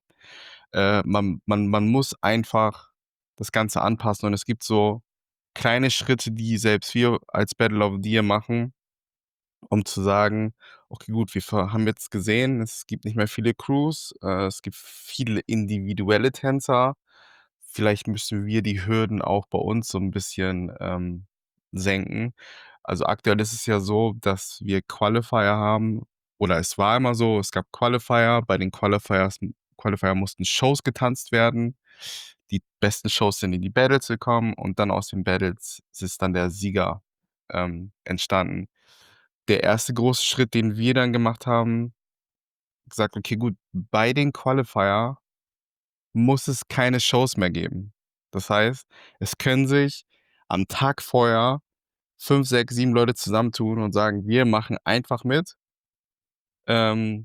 Man muss einfach das Ganze anpassen und es gibt so kleine Schritte, die selbst wir als Battle of the Year machen, um zu sagen: „Okay, gut, haben jetzt gesehen, es gibt nicht mehr viele Crews, es gibt viele individuelle Tänzer. Vielleicht müssen wir die Hürden auch bei uns so ein bisschen, senken.“ Also, aktuell ist es ja so, dass wir Qualifier haben oder es war immer so, es gab Qualifier. Bei den Qualifier mussten Shows getanzt werden. Die besten Shows sind in die Battles gekommen und dann aus den Battles ist dann der Sieger, entstanden. Der erste große Schritt, den wir dann gemacht haben, gesagt: „Okay, gut, bei den Qualifier muss es keine Shows mehr geben.“ Das heißt, es können sich am Tag vorher 5, 6, 7 Leute zusammentun und sagen: „Wir machen einfach mit. Ähm,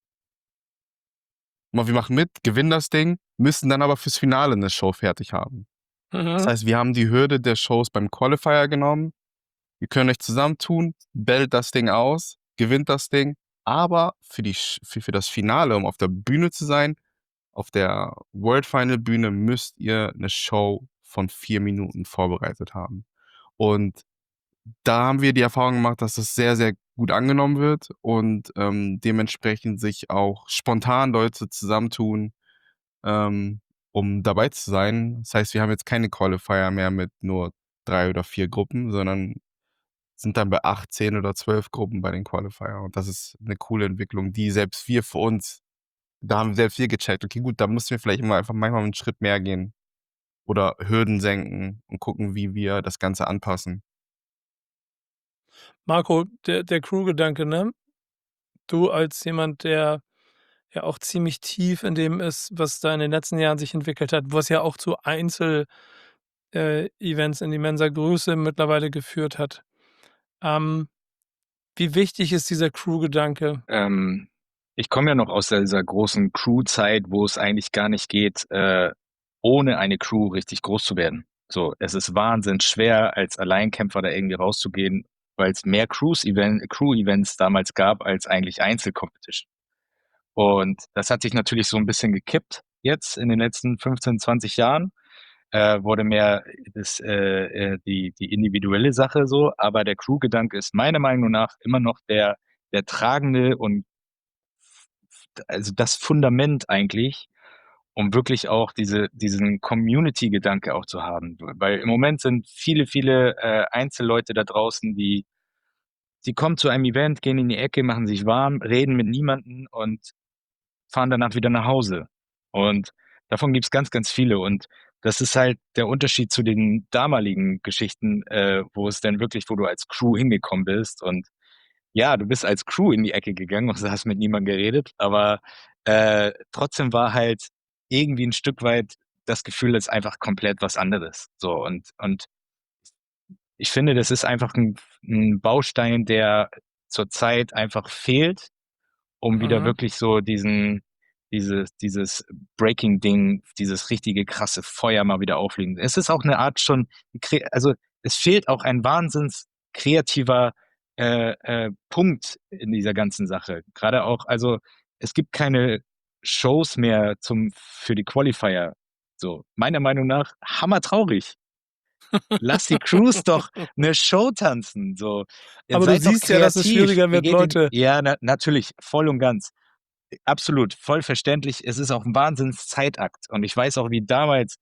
wir machen mit, gewinnen das Ding, müssen dann aber fürs Finale 'ne Show fertig haben.“ Das Mhm. heißt, wir haben die Hürde der Shows beim Qualifier genommen. Ihr könnt euch zusammentun, bellt das Ding aus, gewinnt das Ding, aber für das Finale, um auf der Bühne zu sein, auf der World Final Bühne, müsst ihr 'ne Show von 4 Minuten vorbereitet haben. Und da haben wir die Erfahrung gemacht, dass das sehr, sehr gut angenommen wird und, dementsprechend sich auch spontan Leute zusammentun, ähm, um dabei zu sein. Das heißt, wir haben jetzt keine Qualifier mehr mit nur 3 oder 4 Gruppen, sondern sind dann bei 8, 10 oder 12 Gruppen bei den Qualifier. Und das ist 'ne coole Entwicklung, die selbst wir für uns da haben selbst wir gecheckt: „Okay, gut, da müssen wir vielleicht mal einfach manchmal 'n Schritt mehr gehen oder Hürden senken und gucken, wie wir das Ganze anpassen.“ Marco, der Crew-Gedanke, ne? Du als jemand, der ja auch ziemlich tief in dem ist, was da in den letzten Jahren sich entwickelt hat, was ja auch zu Events in immenser Größe mittlerweile geführt hat. Ähm, Wie wichtig ist dieser Crew-Gedanke? Ähm, Ich komme ja noch aus dieser großen Crew-Zeit, wo es eigentlich gar nicht geht, ohne eine Crew richtig groß zu werden. So, es ist wahnsinnig schwer, als Alleinkämpfer da irgendwie rauszugehen, weil es mehr Crew-Events damals gab als eigentlich Einzelcompetition. Und das hat sich natürlich so ein bisschen gekippt jetzt in den letzten 15, 20 Jahren. Wurde mehr die individuelle Sache so, aber der Crew-Gedanke ist meiner Meinung nach immer noch der tragende und also das Fundament eigentlich, um wirklich auch diesen Community-Gedanke auch zu haben. Weil im Moment sind viele Einzelleute da draußen, die kommen zu einem Event, gehen in die Ecke, machen sich warm, reden mit niemanden und fahren danach wieder nach Hause. Und davon gibt's ganz viele. Und das ist halt der Unterschied zu den damaligen Geschichten, wo es dann wirklich, wo du als Crew hingekommen bist. Und ja, du bist als Crew in die Ecke gegangen und hast mit niemandem geredet, aber trotzdem war halt irgendwie ein Stück weit das Gefühl, es ist einfach komplett was anderes. So, und ich finde, das ist einfach ein Baustein, der zurzeit einfach fehlt, um wieder Mhm. wirklich so dieses Breaking-Ding, dieses richtige krasse Feuer mal wieder auflegen. Es ist auch eine Art schon, also es fehlt auch ein wahnsinns kreativer Punkt in dieser ganzen Sache. Gerade auch, also es gibt keine Shows mehr für die Qualifier. So, meiner Meinung nach, hammertraurig. Lass die Crews doch eine Show tanzen. So, Aber du seid doch siehst ja, dass es kreativ. schwieriger Ihr wird, geht in, Leute. ja, natürlich, voll und ganz. Absolut, voll verständlich. Es ist auch ein Wahnsinns-Zeitakt. Und ich weiß auch, wie damals,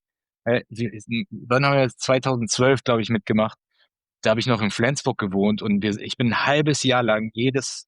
wann haben wir das 2012, glaube ich, mitgemacht. Da habe ich noch in Flensburg gewohnt und ich bin ein halbes Jahr lang jedes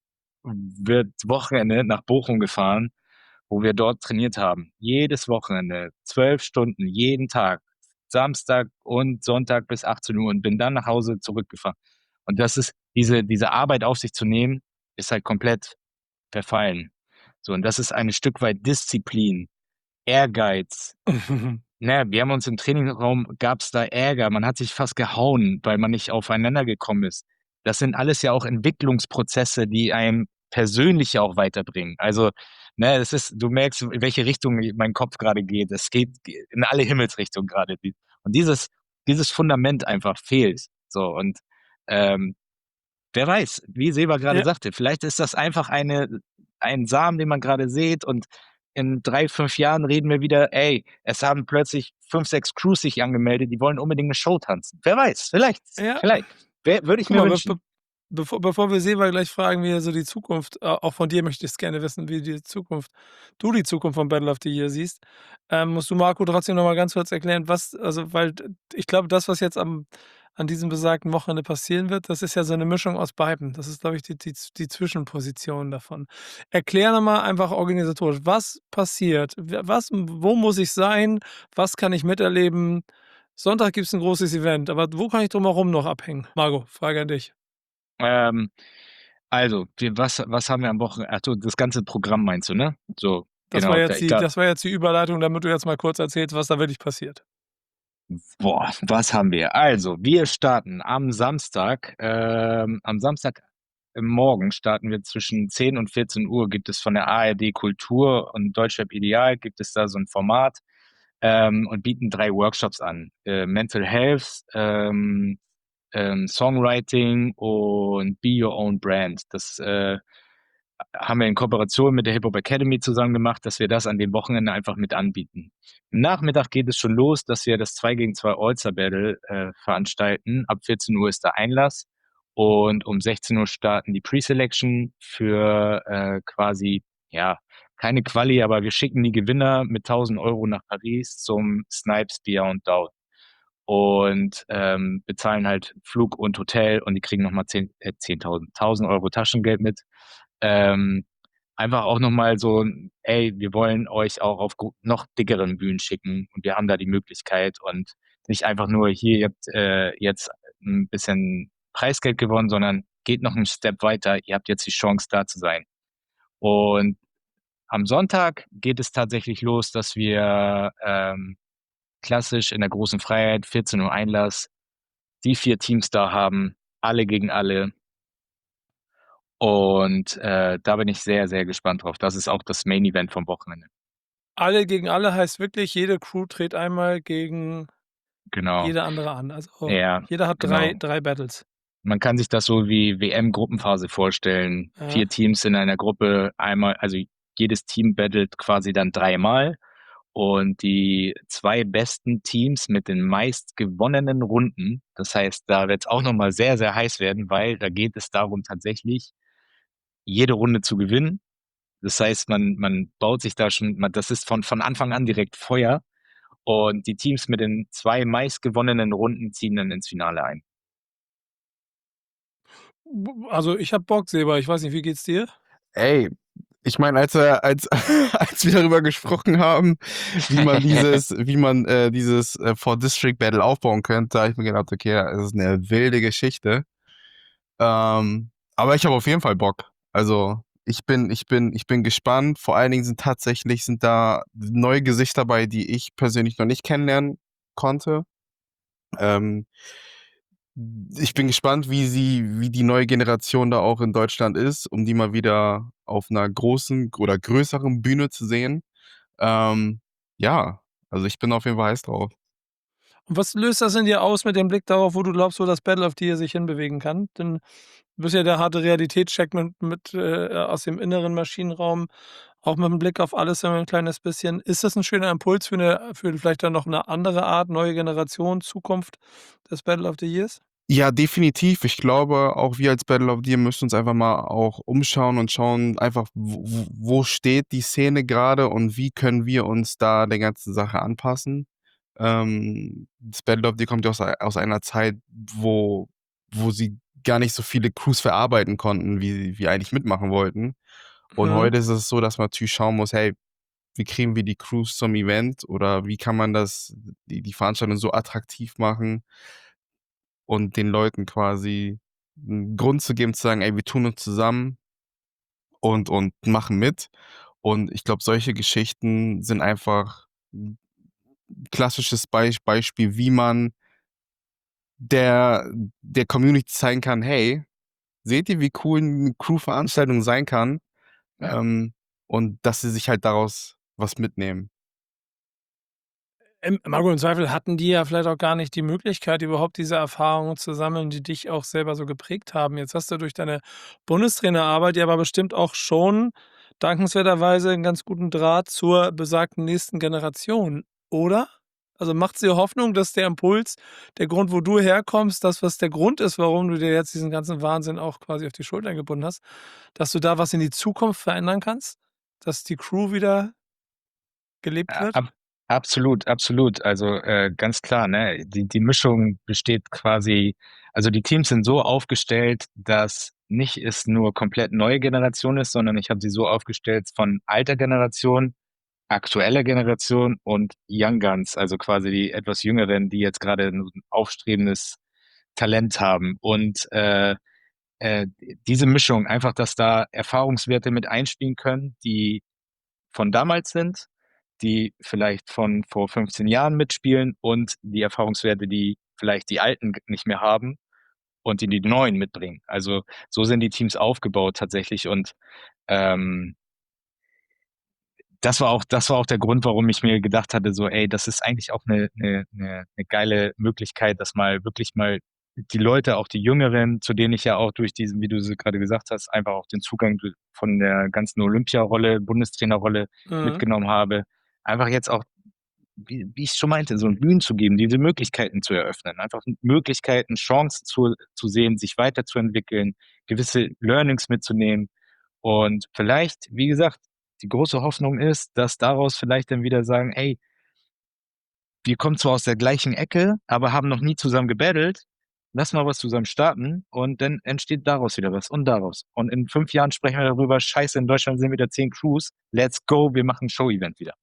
Wochenende nach Bochum gefahren, wo wir dort trainiert haben. Jedes Wochenende, 12 Stunden, jeden Tag, Samstag und Sonntag bis 18 Uhr und bin dann nach Hause zurückgefahren. Und das ist, diese Arbeit auf sich zu nehmen, ist halt komplett verfallen. So, und das ist ein Stück weit Disziplin, Ehrgeiz. Ne, wir haben uns im Trainingsraum, gab's da Ärger, man hat sich fast gehauen, weil man nicht aufeinander gekommen ist. Das sind alles ja auch Entwicklungsprozesse, die einem persönlich ja auch weiterbringen. Also, ne, du merkst, in welche Richtung mein Kopf gerade geht. Es geht in alle Himmelsrichtungen gerade. Und dieses Fundament einfach fehlt. So, und ähm, wer weiß, wie Seba gerade Ja, sagte, vielleicht ist das einfach ein Samen, den man gerade sät und in 3, 5 Jahren reden wir wieder, ey, es haben plötzlich 5, 6 Crews sich angemeldet, die wollen unbedingt eine Show tanzen. Wer weiß, ja. vielleicht. Würde ich Guck mir mal, wünschen. bevor wir Seva gleich fragen, wie er so die Zukunft, auch von dir möchte ich es gerne wissen, wie die Zukunft von Battle of the Year siehst, musst du Marco trotzdem noch mal ganz kurz erklären, weil ich glaube, das, was jetzt an diesem besagten Wochenende passieren wird, das ist ja so eine Mischung aus beiden. Das ist, glaube ich, die Zwischenposition davon. Erklär noch mal einfach organisatorisch, was passiert? Wo muss ich sein? Was kann ich miterleben? Sonntag gibt es ein großes Event, aber wo kann ich drumherum noch abhängen? Marco, Frage an dich. Ähm, also, was haben wir am Wochenende? Ach so, das ganze Programm meinst du, ne? So, genau. Das war jetzt die Überleitung, damit du jetzt mal kurz erzählst, was da wirklich passiert. Boah, was haben wir? Also, wir starten am Samstag im Morgen starten wir zwischen 10 und 14 Uhr, gibt es von der ARD Kultur und Deutschrap Ideal, gibt es da so ein Format und bieten 3 Workshops an. Mental Health, Songwriting und Be Your Own Brand. Das haben wir in Kooperation mit der Hip Hop Academy zusammen gemacht, dass wir das an dem Wochenende einfach mit anbieten. Am Nachmittag geht es schon los, dass wir das 2 gegen 2 All-Star Battle veranstalten. Ab 14 Uhr ist der Einlass und um 16 Uhr starten die Pre-Selection für quasi, ja, keine Quali, aber wir schicken die Gewinner mit 1.000 € nach Paris zum Snipes Beyond Doubt und bezahlen halt Flug und Hotel und die kriegen nochmal 1.000 € Taschengeld mit. Ähm, einfach auch nochmal so, ey, wir wollen euch auch auf noch dickeren Bühnen schicken und wir haben da die Möglichkeit und nicht einfach nur hier, ihr habt jetzt ein bisschen Preisgeld gewonnen, sondern geht noch einen Step weiter, ihr habt jetzt die Chance da zu sein. Und am Sonntag geht es tatsächlich los, dass wir klassisch in der großen Freiheit, 14 Uhr Einlass, die 4 Teams da haben, alle gegen alle. Und da bin ich sehr gespannt drauf. Das ist auch das Main Event vom Wochenende. Alle gegen alle heißt wirklich, jede Crew dreht einmal gegen Genau. jeder andere an. Also Ja, jeder hat genau. drei Battles. Man kann sich das so wie WM-Gruppenphase vorstellen. Ja. 4 Teams in einer Gruppe, einmal, also jedes Team battelt quasi dann 3-mal. Und die 2 besten Teams mit den meist gewonnenen Runden, das heißt, da wird es auch nochmal sehr, sehr heiß werden, weil da geht es darum, tatsächlich jede Runde zu gewinnen. Das heißt, man baut sich da schon, das ist von Anfang an direkt Feuer. Und die Teams mit den 2 meist gewonnenen Runden ziehen dann ins Finale ein. Also ich habe Bock, Seba. Ich weiß nicht, wie geht's dir? Ey, ich meine, als wir darüber gesprochen haben, wie man dieses For District Battle aufbauen könnte, habe ich mir gedacht, okay, das ist eine wilde Geschichte. Aber ich habe auf jeden Fall Bock. Also ich bin gespannt. Vor allen Dingen sind da neue Gesichter dabei, die ich persönlich noch nicht kennenlernen konnte. Ähm, Ich bin gespannt, wie die neue Generation da auch in Deutschland ist, um die mal wieder auf einer großen oder größeren Bühne zu sehen. Ähm, ja, also ich bin auf jeden Fall heiß drauf. Und was löst das in dir aus mit dem Blick darauf, wo du glaubst, wo das Battle of the Year sich hinbewegen kann? Denn du bist ja der harte Realitätscheck aus dem inneren Maschinenraum, auch mit dem Blick auf alles immer ein kleines bisschen. Ist das ein schöner Impuls für vielleicht dann noch eine andere Art, neue Generation, Zukunft des Battle of the Years? Ja, definitiv. Ich glaube, auch wir als Battle of the Year müssen uns einfach mal auch umschauen und schauen einfach, wo steht die Szene gerade und wie können wir uns da der ganzen Sache anpassen. Das Battle of the Year kommt ja aus einer Zeit, wo sie gar nicht so viele Crews verarbeiten konnten, wie eigentlich mitmachen wollten. Und Mhm. heute ist es so, dass man natürlich schauen muss, hey, wie kriegen wir die Crews zum Event oder wie kann man die Veranstaltung so attraktiv machen und den Leuten quasi 'n Grund zu geben, zu sagen: „Ey, wir tun uns zusammen und machen mit.“ Und ich glaube, solche Geschichten sind einfach 'n klassisches Beispiel, wie man der der Community zeigen kann: „Hey, seht ihr, wie cool 'ne Crew-Veranstaltung sein kann?“ Ja. Ähm, und dass sie sich halt daraus was mitnehmen. Marco, im Zweifel hatten die ja vielleicht auch gar nicht die Möglichkeit, überhaupt diese Erfahrungen zu sammeln, die dich auch selber so geprägt haben. Jetzt hast du durch deine Bundestrainerarbeit ja aber bestimmt auch schon dankenswerterweise einen ganz guten Draht zur besagten nächsten Generation, oder? Also, macht's dir Hoffnung, dass der Impuls, der Grund, wo du herkommst, das, was der Grund ist, warum du dir jetzt diesen ganzen Wahnsinn auch quasi auf die Schultern gebunden hast, dass du da was in die Zukunft verändern kannst? Dass die Crew wieder gelebt wird? Ab absolut, absolut. Also, ganz klar, ne? Die Mischung besteht quasi, also die Teams sind so aufgestellt, dass nicht es nur komplett neue Generation ist, sondern ich habe sie so aufgestellt von alter Generation, aktueller Generation und Young Guns, also quasi die etwas Jüngeren, die jetzt gerade 'n aufstrebendes Talent haben. Und, äh, diese Mischung, einfach, dass da Erfahrungswerte mit einspielen können, die von damals sind, die vielleicht von vor 15 Jahren mitspielen und die Erfahrungswerte, die vielleicht die Alten nicht mehr haben und die Neuen mitbringen. Also so sind die Teams aufgebaut tatsächlich und ähm, das war auch der Grund, warum ich mir gedacht hatte, so, ey, das ist eigentlich auch eine geile Möglichkeit, dass mal wirklich mal die Leute, auch die Jüngeren, zu denen ich ja auch durch diesen, wie du es gerade gesagt hast, einfach auch den Zugang von der ganzen Olympiarolle, Bundestrainerrolle Mhm. mitgenommen habe, einfach jetzt auch, wie ich schon meinte, so Bühnen zu geben, diese Möglichkeiten zu eröffnen, einfach Möglichkeiten, Chancen zu sehen, sich weiterzuentwickeln, gewisse Learnings mitzunehmen und vielleicht, wie gesagt, die große Hoffnung ist, dass daraus vielleicht dann wieder sagen, ey, wir kommen zwar aus der gleichen Ecke, aber haben noch nie zusammen gebattelt. Lass mal was zusammen starten und dann entsteht daraus wieder was und daraus. Und in 5 Jahren sprechen wir darüber, scheiße, in Deutschland sind wieder 10 Crews. Let's go, wir machen ein Show-Event wieder.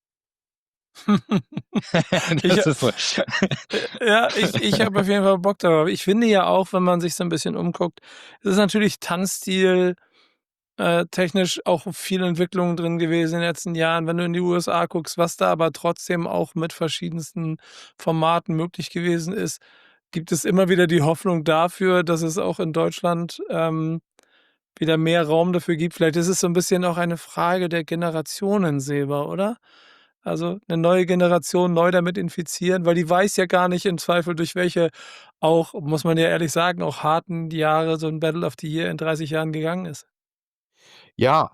Ich Das ist so. ja, ich habe auf jeden Fall Bock darauf. Ich finde ja auch, wenn man sich so 'n bisschen umguckt, es ist natürlich Tanzstil technisch auch viel Entwicklung drin gewesen in den letzten Jahren. Wenn du in die USA guckst, was da aber trotzdem auch mit verschiedensten Formaten möglich gewesen ist, gibt es immer wieder die Hoffnung dafür, dass es auch in Deutschland, wieder mehr Raum dafür gibt. Vielleicht ist es so 'n bisschen auch eine Frage der Generationen, Silber, oder? Also eine neue Generation neu damit infizieren, weil die weiß ja gar nicht im Zweifel, durch welche auch, muss man ja ehrlich sagen, auch harten Jahre so ein Battle of the Year in 30 Jahren gegangen ist. Ja,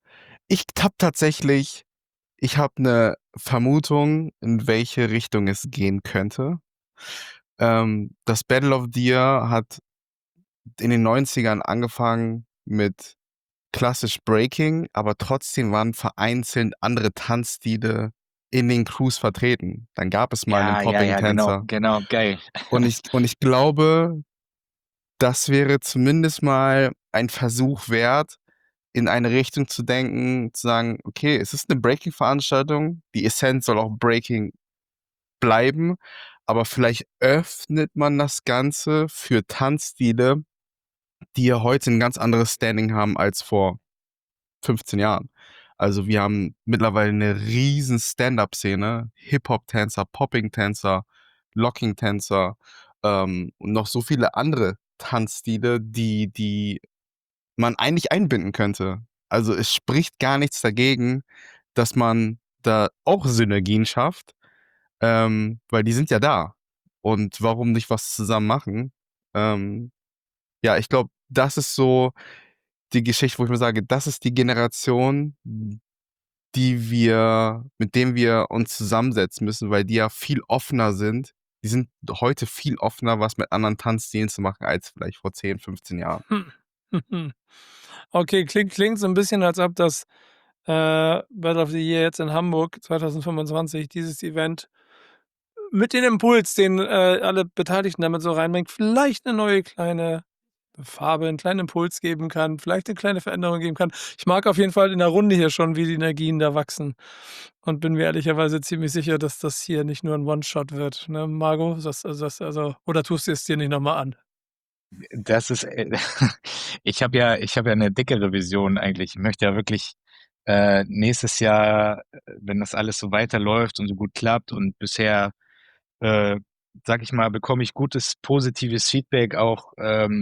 ich habe eine Vermutung, in welche Richtung es gehen könnte. Das Battle of the Year hat in den 90ern angefangen mit klassisch Breaking, aber trotzdem waren vereinzelt andere Tanzstile in den Crews vertreten. Dann gab es mal einen Ja, ja, ja, genau, Popping-Tänzer. genau, geil. Und ich glaube, das wäre zumindest mal ein Versuch wert, in eine Richtung zu denken, zu sagen, okay, es ist eine Breaking-Veranstaltung, die Essenz soll auch Breaking bleiben, aber vielleicht öffnet man das Ganze für Tanzstile, die ja heute ein ganz anderes Standing haben als vor 15 Jahren. Also wir haben mittlerweile eine riesen Stand-up-Szene, Hip-Hop-Tänzer, Popping-Tänzer, Locking-Tänzer, und noch so viele andere Tanzstile, die man eigentlich einbinden könnte. Also es spricht gar nichts dagegen, dass man da auch Synergien schafft, weil die sind ja da. Und warum nicht was zusammen machen? Ähm, ja, ich glaube, das ist so die Geschichte, wo ich mir sage, das ist die Generation, mit dem wir uns zusammensetzen müssen, weil die ja viel offener sind. Die sind heute viel offener, was mit anderen Tanzstilen zu machen, als vielleicht vor 10, 15 Jahren. Hm. Okay, klingt so ein bisschen, als ob das, Battle of the Year jetzt in Hamburg 2025, dieses Event mit dem Impuls, den, alle Beteiligten damit so reinbringt, vielleicht eine neue kleine Farbe, einen kleinen Impuls geben kann, vielleicht eine kleine Veränderung geben kann. Ich mag auf jeden Fall in der Runde hier schon, wie die Energien da wachsen und bin mir ehrlicherweise ziemlich sicher, dass das hier nicht nur ein One-Shot wird, ne, Margot? Also oder tust du es dir nicht noch mal an? Das ist, ich habe ja eine dickere Vision eigentlich. Ich möchte ja wirklich nächstes Jahr, wenn das alles so weiterläuft und so gut klappt und bisher, äh, sag ich mal, bekomme ich gutes, positives Feedback auch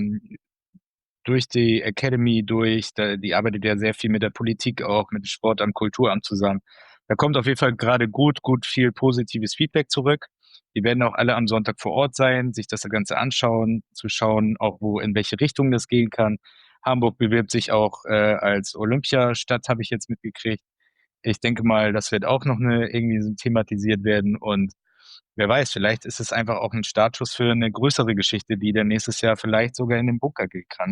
durch die Academy durch. Die arbeitet ja sehr viel mit der Politik auch, mit dem Sportamt, Kulturamt zusammen. Da kommt auf jeden Fall gerade gut viel positives Feedback zurück. Die werden auch alle am Sonntag vor Ort sein, sich das Ganze anschauen, zu schauen, auch wo, in welche Richtung das gehen kann. Hamburg bewirbt sich auch als Olympiastadt, habe ich jetzt mitgekriegt. Ich denke mal, das wird auch noch irgendwie so thematisiert werden und wer weiß, vielleicht ist es einfach auch ein Startschuss für eine größere Geschichte, die dann nächstes Jahr vielleicht sogar in den Bunker gehen kann.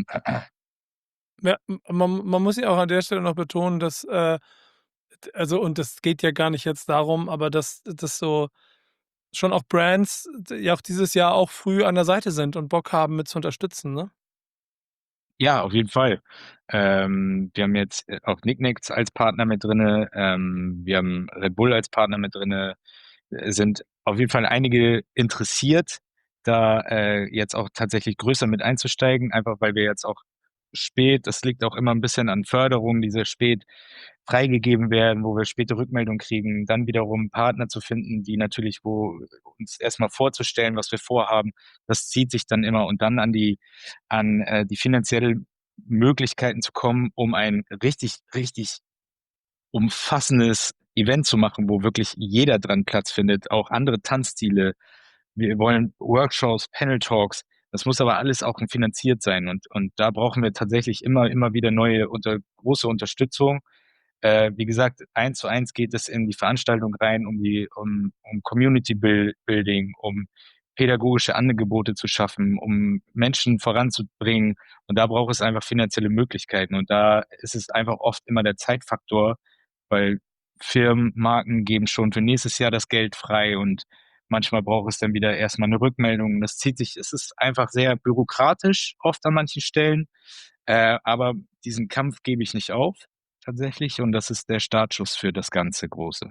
Ja, man muss ja auch an der Stelle noch betonen, dass, also und das geht ja gar nicht jetzt darum, aber dass so schon auch Brands ja auch dieses Jahr auch früh an der Seite sind und Bock haben, mit zu unterstützen, ne? Ja, auf jeden Fall. Wir haben jetzt auch Nicknacks als Partner mit drinne. Wir haben Red Bull als Partner mit drinne. Sind auf jeden Fall einige interessiert, da jetzt auch tatsächlich größer mit einzusteigen, einfach weil wir jetzt auch spät, das liegt auch immer ein bisschen an Förderung, die sehr spät freigegeben werden, wo wir späte Rückmeldung kriegen, dann wiederum Partner zu finden, die natürlich, wo uns erstmal vorzustellen, was wir vorhaben, das zieht sich dann immer und dann an die finanziellen Möglichkeiten zu kommen, um ein richtig umfassendes Event zu machen, wo wirklich jeder dran Platz findet, auch andere Tanzstile. Wir wollen Workshops, Panel Talks. Das muss aber alles auch finanziert sein und da brauchen wir tatsächlich immer wieder große Unterstützung. Wie gesagt, 1:1 geht es in die Veranstaltung rein, um Community Building, um pädagogische Angebote zu schaffen, um Menschen voranzubringen. Und da braucht es einfach finanzielle Möglichkeiten. Und da ist es einfach oft immer der Zeitfaktor, weil Firmen, Marken geben schon für nächstes Jahr das Geld frei und manchmal braucht es dann wieder erstmal eine Rückmeldung. Das zieht sich, es ist einfach sehr bürokratisch, oft an manchen Stellen. Aber diesen Kampf gebe ich nicht auf, tatsächlich. Und das ist der Startschuss für das ganze Große.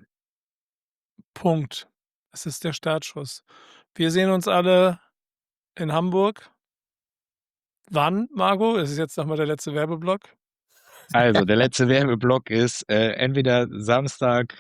Punkt. Es ist der Startschuss. Wir sehen uns alle in Hamburg. Wann, Margot? Es ist jetzt noch mal der letzte Werbeblock. Also, der letzte Werbeblock ist entweder Samstag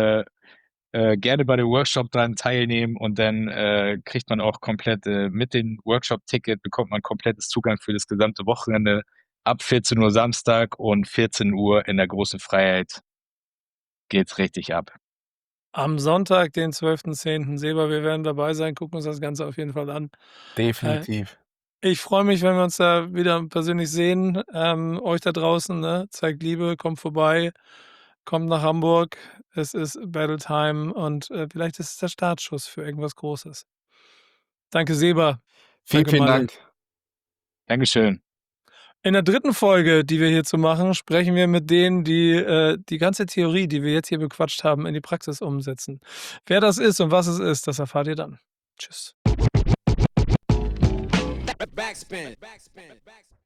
gerne bei dem Workshop dran teilnehmen und dann kriegt man auch komplett mit dem Workshop-Ticket bekommt man komplettes Zugang für das gesamte Wochenende ab 14 Uhr Samstag und 14 Uhr in der großen Freiheit geht's richtig ab. Am Sonntag, den 12.10. Seba, wir werden dabei sein, gucken uns das Ganze auf jeden Fall an. Definitiv. Ich freue mich, wenn wir uns da wieder persönlich sehen. Euch da draußen, ne, zeigt Liebe, kommt vorbei, kommt nach Hamburg. Es ist Battle Time und vielleicht ist es der Startschuss für irgendwas Großes. Danke, Seba. Vielen, Danke, vielen Malle. Dank. Dankeschön. In der 3. Folge, die wir hierzu machen, sprechen wir mit denen, die die ganze Theorie, die wir jetzt hier bequatscht haben, in die Praxis umsetzen. Wer das ist und was es ist, das erfahrt ihr dann. Tschüss. Backspin.